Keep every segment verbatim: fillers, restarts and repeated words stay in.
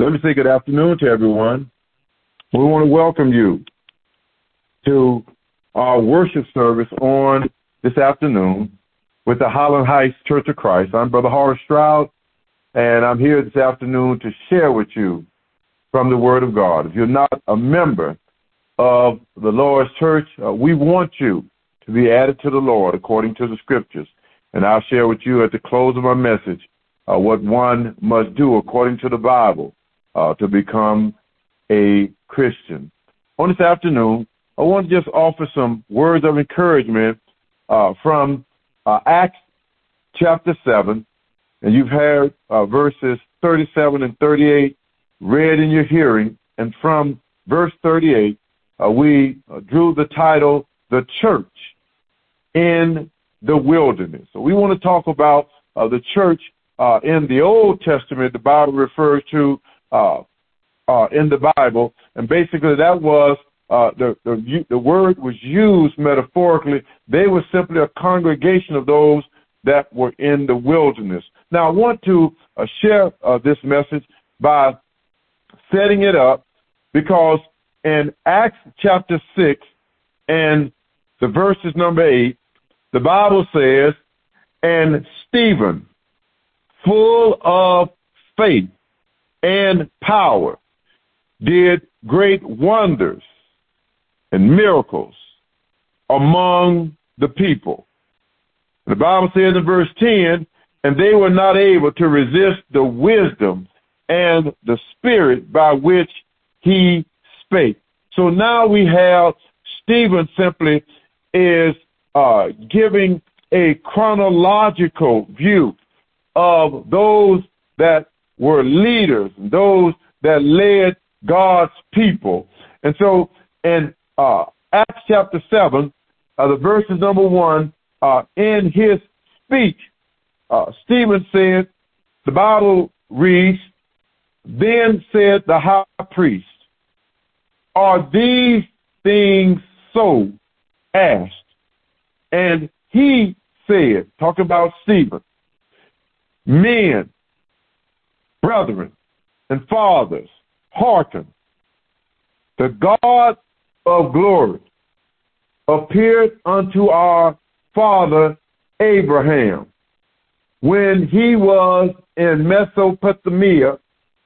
Let me say good afternoon to everyone. We want to welcome you to our worship service on this afternoon with the Highland Heights Church of Christ. I'm Brother Horace Stroud, and I'm here this afternoon to share with you from the Word of God. If you're not a member of the Lord's Church, uh, we want you to be added to the Lord according to the Scriptures. And I'll share with you at the close of my message uh, what one must do according to the Bible Uh, to become a Christian. On this afternoon, I want to just offer some words of encouragement uh, from uh, Acts chapter seven, and you've heard uh, verses thirty-seven and thirty-eight read in your hearing, and from verse thirty-eight, uh, we uh, drew the title, The Church in the Wilderness. So we want to talk about uh, the church uh, in the Old Testament. The Bible refers to Uh, uh, in the Bible, and basically that was uh, the, the the word was used metaphorically. They were simply a congregation of those that were in the wilderness. Now, I want to uh, share uh, this message by setting it up because in Acts chapter six and the verses number eight, the Bible says, "And Stephen, full of faith and power, did great wonders and miracles among the people." The Bible says in verse ten, "And they were not able to resist the wisdom and the spirit by which he spake." So now we have Stephen simply is uh, giving a chronological view of those that were leaders, those that led God's people. And so in uh, Acts chapter seven, uh, the verse is number one, uh, in his speech, uh, Stephen said, the Bible reads, "Then said the high priest, Are these things so? Asked. And he said," talking about Stephen, "Men, brethren, and fathers, hearken. The God of glory appeared unto our father Abraham when he was in Mesopotamia,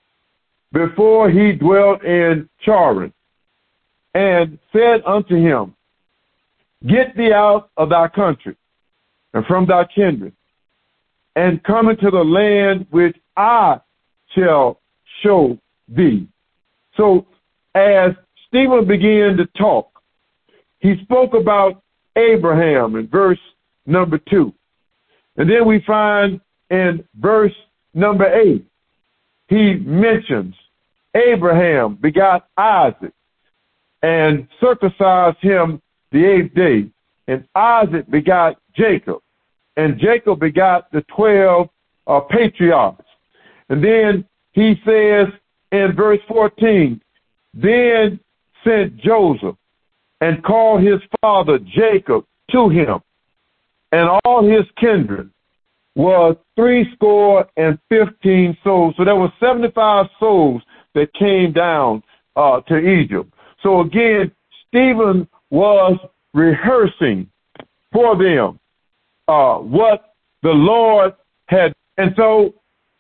before he dwelt in Charan, and said unto him, Get thee out of thy country and from thy kindred, and come into the land which I shall show thee." So as Stephen began to talk, he spoke about Abraham in verse number two. And then we find in verse number eight, he mentions Abraham begot Isaac and circumcised him the eighth day. And Isaac begot Jacob, and Jacob begot the twelve uh, patriarchs. And then he says in verse fourteen, "Then sent Joseph and called his father Jacob to him, and all his kindred was threescore and fifteen souls." So there were seventy-five souls that came down uh, to Egypt. So again, Stephen was rehearsing for them uh, what the Lord had. And so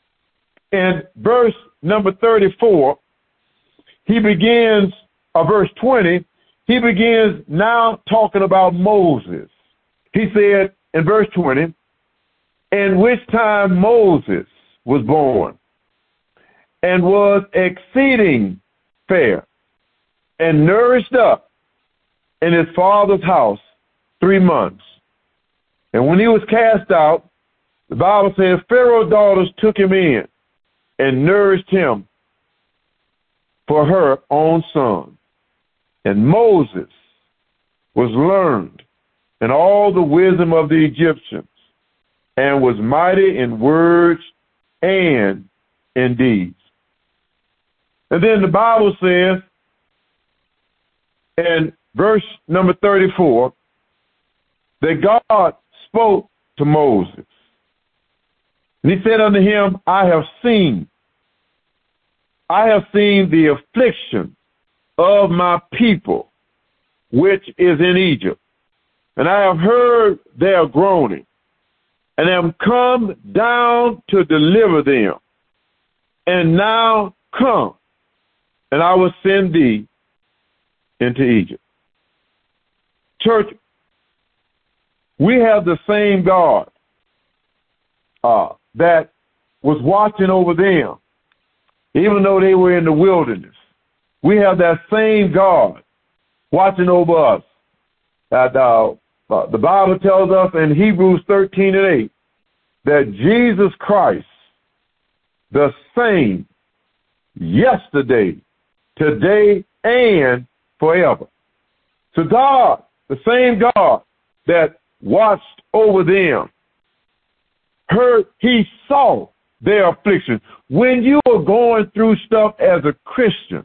in verse number thirty-four, he begins, uh, verse twenty, he begins now talking about Moses. He said in verse twenty, "In which time Moses was born, and was exceeding fair, and nourished up in his father's house three months. And when he was cast out, the Bible says Pharaoh's daughters took him in and nourished him for her own son. And Moses was learned in all the wisdom of the Egyptians, and was mighty in words and in deeds." And then the Bible says in verse number thirty-four that God spoke to Moses. And he said unto him, "I have seen I have seen the affliction of my people, which is in Egypt, and I have heard their groaning, and am come down to deliver them. And now come, and I will send thee into Egypt. Church, we have the same God uh, that was watching over them, even though they were in the wilderness. We have that same God watching over us. That, uh, uh, the Bible tells us in Hebrews thirteen and eight that Jesus Christ, the same yesterday, today, and forever. So God, the same God that watched over them, heard, he saw their affliction. When you are going through stuff as a Christian,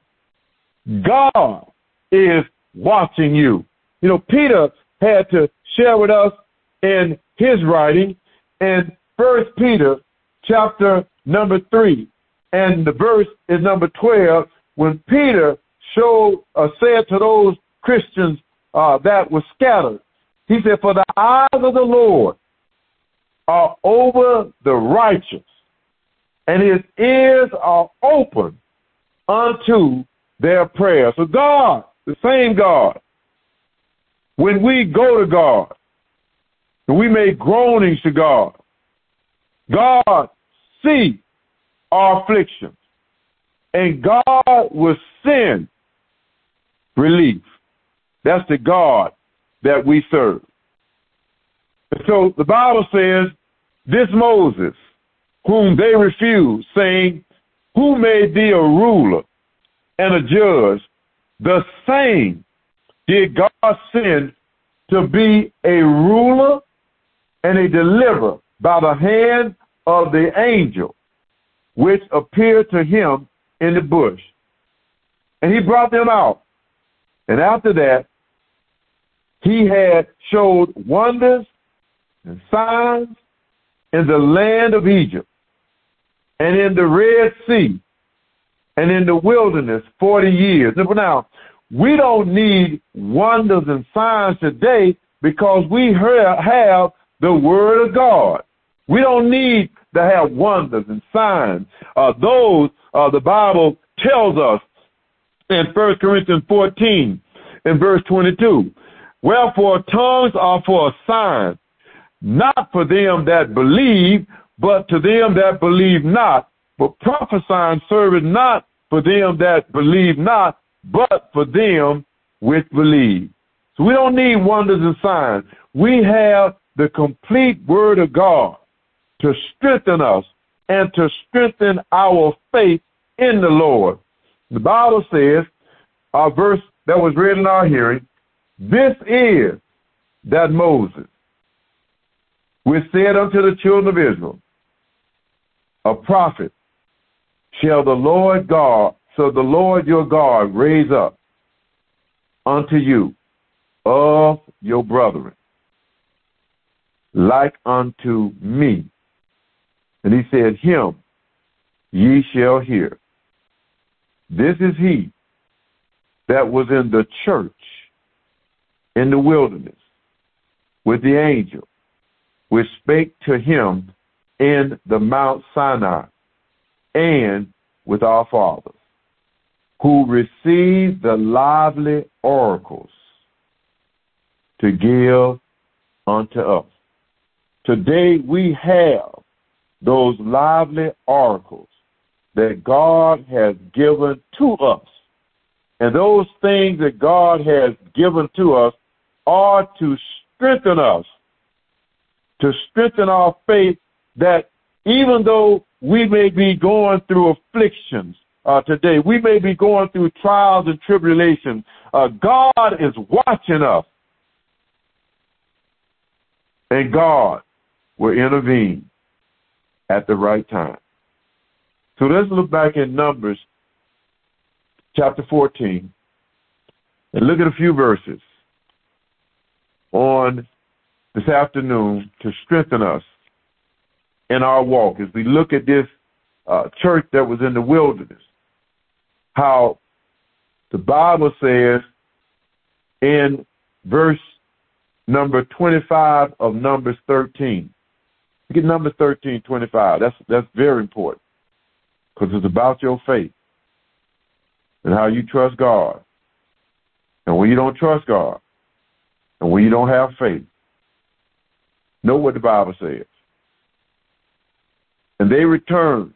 God is watching you. You know, Peter had to share with us in his writing in First Peter chapter number three, and the verse is number twelve, when Peter showed, uh, said to those Christians uh, that were scattered, he said, for the eyes of the Lord are over the righteous, and his ears are open unto their prayers. So God, the same God, when we go to God, and we make groanings to God, God see our afflictions, and God will send relief. That's the God that we serve. And so the Bible says, this Moses, whom they refused, saying, who made thee a ruler and a judge? The same did God send to be a ruler and a deliverer by the hand of the angel which appeared to him in the bush. And he brought them out. And after that, he had showed wonders and signs in the land of Egypt, and in the Red Sea, and in the wilderness forty years. Now, we don't need wonders and signs today because we have the Word of God. We don't need to have wonders and signs. Uh, those, uh, the Bible tells us in First Corinthians fourteen, in verse twenty-two, wherefore tongues are for a sign, not for them that believe, but to them that believe not. But prophesying serveth not for them that believe not, but for them which believe. So we don't need wonders and signs. We have the complete Word of God to strengthen us and to strengthen our faith in the Lord. The Bible says, our verse that was read in our hearing, this is that Moses, which said unto the children of Israel, a prophet shall the Lord God, so the Lord your God raise up unto you of your brethren, like unto me. And he said, him ye shall hear. This is he that was in the church in the wilderness with the angel, which spake to him in the Mount Sinai, and with our fathers, who received the lively oracles to give unto us. Today we have those lively oracles that God has given to us. And those things that God has given to us are to strengthen us, to strengthen our faith, that even though we may be going through afflictions uh, today, we may be going through trials and tribulations, uh, God is watching us, and God will intervene at the right time. So let's look back in Numbers chapter fourteen and look at a few verses on this afternoon to strengthen us in our walk as we look at this uh, church that was in the wilderness. how the Bible says in verse number twenty-five of Numbers thirteen. Get Numbers thirteen, twenty-five. That's, that's very important because it's about your faith and how you trust God. And when you don't trust God and when you don't have faith, know what the Bible says. And they returned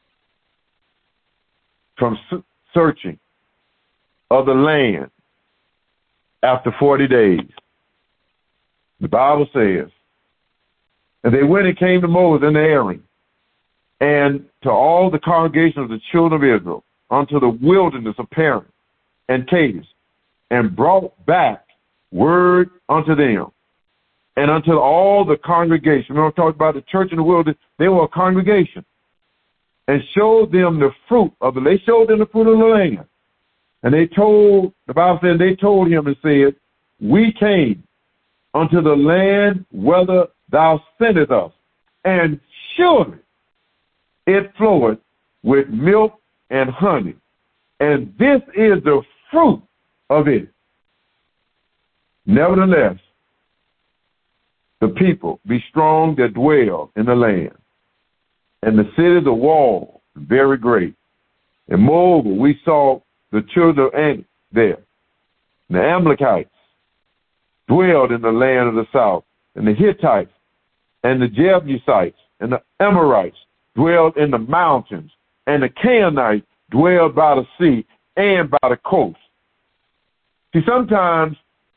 from searching of the land after forty days. The Bible says, and they went and came to Moses and Aaron and to all the congregation of the children of Israel unto the wilderness of Paran and Kadesh, and brought back word unto them and unto all the congregation. Remember, I talked about the church in the wilderness. They were a congregation, and showed them the fruit of the. They showed them the fruit of the land, and they told the Bible said they told him and said, "We came unto the land whither thou sentest us, and surely it floweth with milk and honey, and this is the fruit of it. Nevertheless, the people be strong that dwell in the land, and the cities of wall very great. And moreover, we saw the children of Anak there. The Amalekites dwelled in the land of the south, and the Hittites and the Jebusites and the Amorites dwelled in the mountains, and the Canaanites dwelled by the sea and by the coast." See, sometimes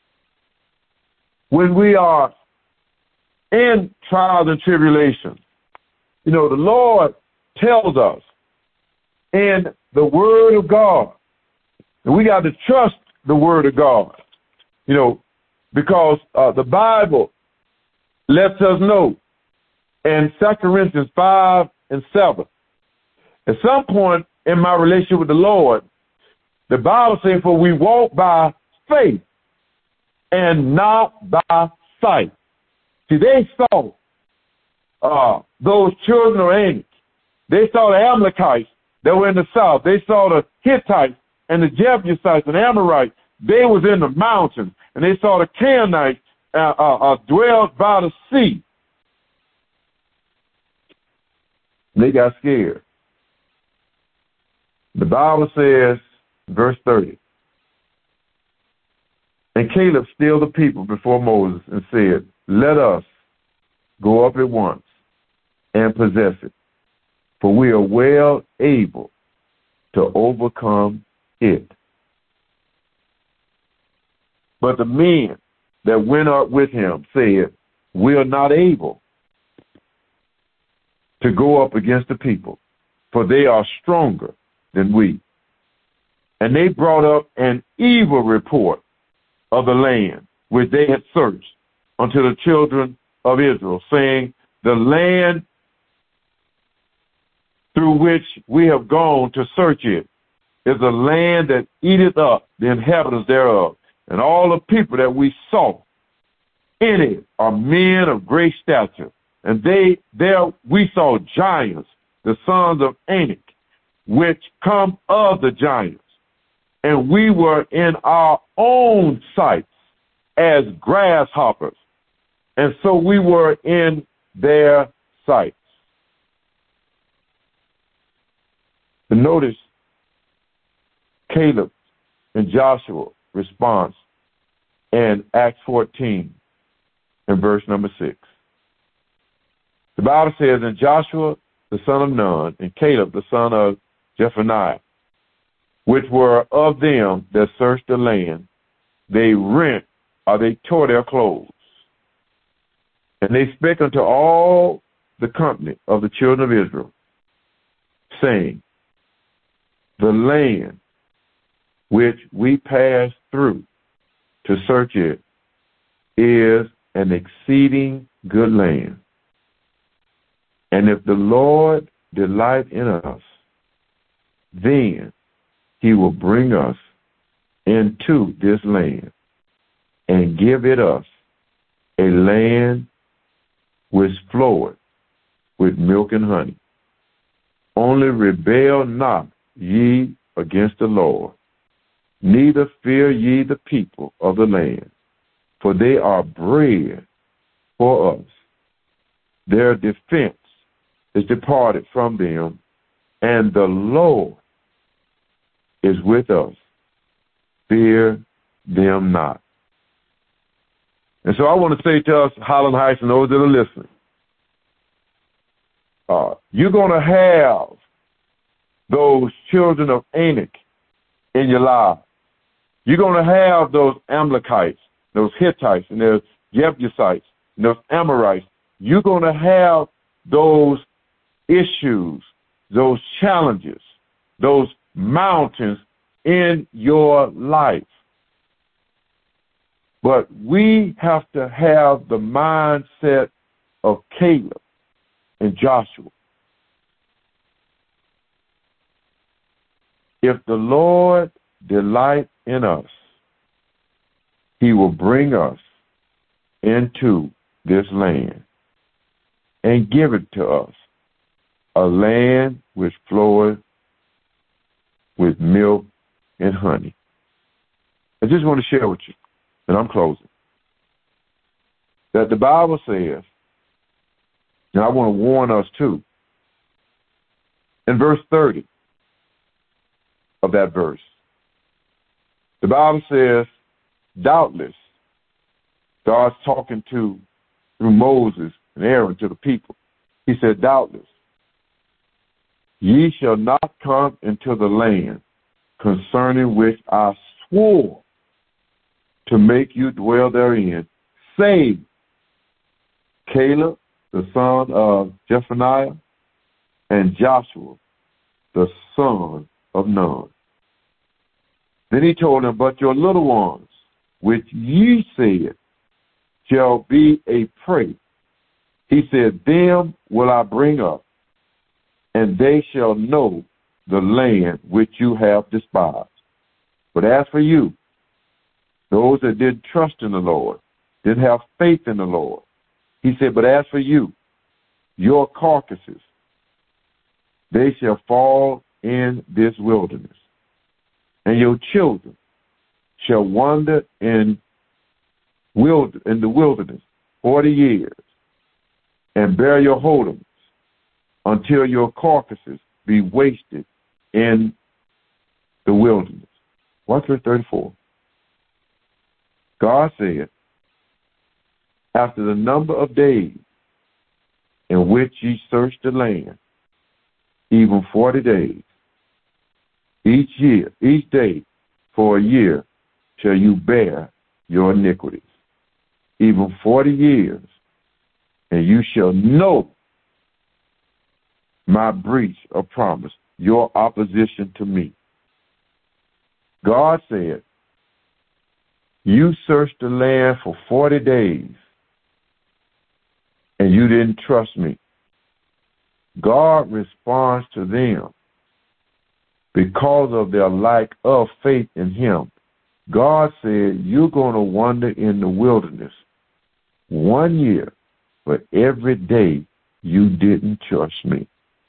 when we are in trials and tribulations, you know, the Lord tells us in the Word of God, and we got to trust the Word of God, you know, because uh, the Bible lets us know in Second Corinthians five and seven, at some point in my relationship with the Lord, the Bible says, "For we walk by faith and not by sight." See, they saw uh, those children of Anak. They saw the Amalekites that were in the south. They saw the Hittites and the Jebusites and Amorites. They was in the mountains. And they saw the Canaanites uh, uh, uh, dwelled by the sea. They got scared. The Bible says, verse thirty, "And Caleb stilled the people before Moses and said, Let us go up at once and possess it, for we are well able to overcome it." But the men that went up with him said, "We are not able to go up against the people, for they are stronger than we." And they brought up an evil report of the land which they had searched unto the children of Israel, saying, "The land through which we have gone to search it is a land that eateth up the inhabitants thereof, and all the people that we saw in it are men of great stature. And they there we saw giants, the sons of Anak, which come of the giants. And we were in our own sights as grasshoppers, and so we were in their sights." And notice Caleb and Joshua's response in Acts fourteen and verse number six. The Bible says, "And Joshua the son of Nun and Caleb the son of Jephunneh, which were of them that searched the land, they rent or they tore their clothes. And they spake unto all the company of the children of Israel, saying, The land which we passed through to search it is an exceeding good land. And if the Lord delight in us, then he will bring us into this land and give it us, a land which floweth with milk and honey. Only rebel not ye against the Lord, neither fear ye the people of the land, for they are bread for us. Their defense is departed from them, and the Lord is with us. Fear them not. And so I want to say to us, Highland Heights, and those that are listening, uh, you're going to have those children of Anak in your life. You're going to have those Amalekites, those Hittites, and those Jebusites, and those Amorites. You're going to have those issues, those challenges, those mountains in your life. But we have to have the mindset of Caleb and Joshua. If the Lord delight in us, he will bring us into this land and give it to us, a land which floweth with milk and honey. I just want to share with you, and I'm closing, that the Bible says, and I want to warn us too, in verse thirty of that verse, the Bible says, doubtless, God's talking to, through Moses and Aaron to the people. He said, doubtless, ye shall not come into the land concerning which I swore to make you dwell therein, save Caleb, the son of Jephunneh, and Joshua, the son of Nun. Then he told them, but your little ones, which ye said shall be a prey, he said, them will I bring up, and they shall know the land which you have despised. But as for you, those that didn't trust in the Lord, didn't have faith in the Lord, he said, but as for you, your carcasses, they shall fall in this wilderness, and your children shall wander in, wild, in the wilderness forty years, and bear your whoredoms until your carcasses be wasted in the wilderness. Watch verse thirty-four. God said, after the number of days in which ye search the land, even forty days, each year, each day for a year shall you bear your iniquities, even forty years, and you shall know my breach of promise, your opposition to me. God said, you searched the land for forty days, and you didn't trust me. God responds to them because of their lack of faith in him. God said, you're going to wander in the wilderness one year for every day you didn't trust me.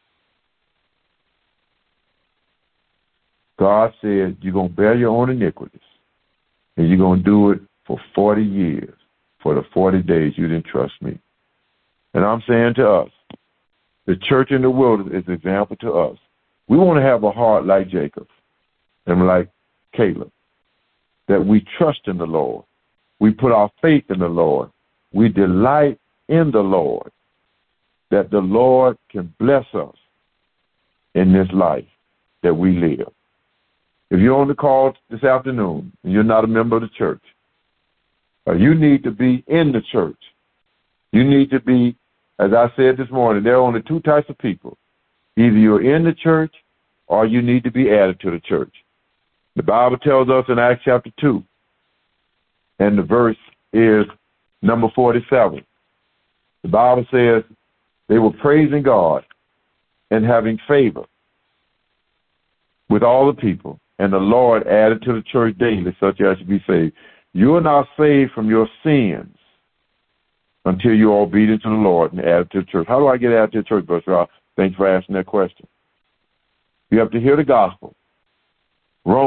God said, you're going to bear your own iniquities, and you're going to do it for forty years, for the forty days you didn't trust me. And I'm saying to us, the church in the wilderness is an example to us. We want to have a heart like Jacob and like Caleb, that we trust in the Lord. We put our faith in the Lord. We delight in the Lord, that the Lord can bless us in this life that we live. If you're on the call this afternoon and you're not a member of the church, uh, you need to be in the church. You need to be, as I said this morning, there are only two types of people. Either you're in the church or you need to be added to the church. The Bible tells us in Acts chapter two, and the verse is number forty-seven. The Bible says they were praising God and having favor with all the people, and the Lord added to the church daily such as should be saved. You are not saved from your sins until you are obedient to the Lord and added to the church. How do I get added to the church, Brother Rob? Thanks for asking that question. You have to hear the gospel.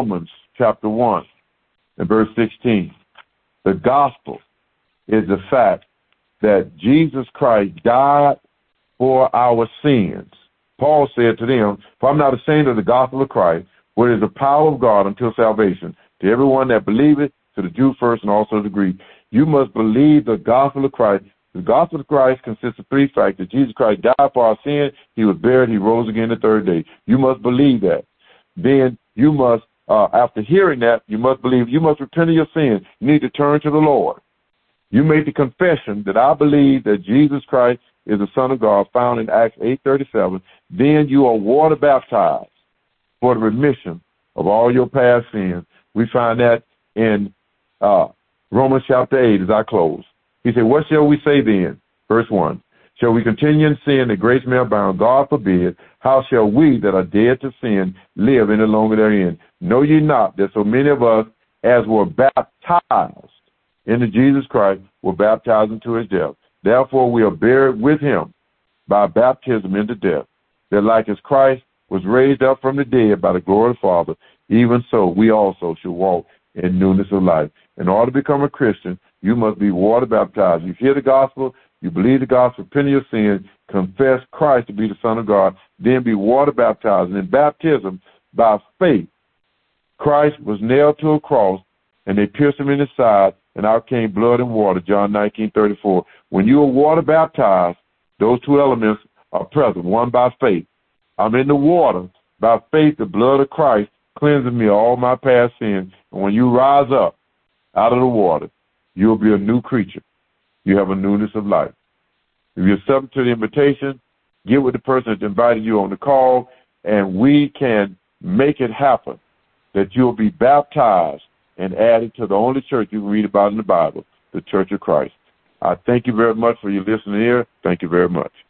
Romans chapter one and verse sixteen. The gospel is the fact that Jesus Christ died for our sins. Paul said to them, for I'm not ashamed of the gospel of Christ, for it is the power of God until salvation, to everyone that believeth, to the Jew first and also to the Greek. You must believe the gospel of Christ. The gospel of Christ consists of three facts. That Jesus Christ died for our sin, he was buried, he rose again the third day. You must believe that. Then you must, uh, after hearing that, you must believe, you must repent of your sins. You need to turn to the Lord. You make the confession that I believe that Jesus Christ is the Son of God, found in Acts eight thirty-seven. Then you are water baptized for the remission of all your past sins. We find that in uh, Romans chapter eight as I close. He said, what shall we say then? Verse one. Shall we continue in sin that grace may abound? God forbid. How shall we that are dead to sin live any longer therein? Know ye not that so many of us as were baptized into Jesus Christ were baptized into his death? Therefore we are buried with him by baptism into death, that like as Christ was raised up from the dead by the glory of the Father, even so we also should walk in newness of life. In order to become a Christian, you must be water baptized. You hear the gospel, you believe the gospel, repent of your sins, confess Christ to be the Son of God, then be water baptized. And in baptism, by faith, Christ was nailed to a cross, and they pierced him in the side, and out came blood and water, John nineteen thirty-four. When you are water baptized, those two elements are present, one by faith. I'm in the water. By faith, the blood of Christ cleanses me of all my past sins. And when you rise up out of the water, you'll be a new creature. You have a newness of life. If you're subject to the invitation, get with the person that invited you on the call, and we can make it happen that you'll be baptized and added to the only church you can read about in the Bible, the Church of Christ. I thank you very much for your listening ear. Thank you very much.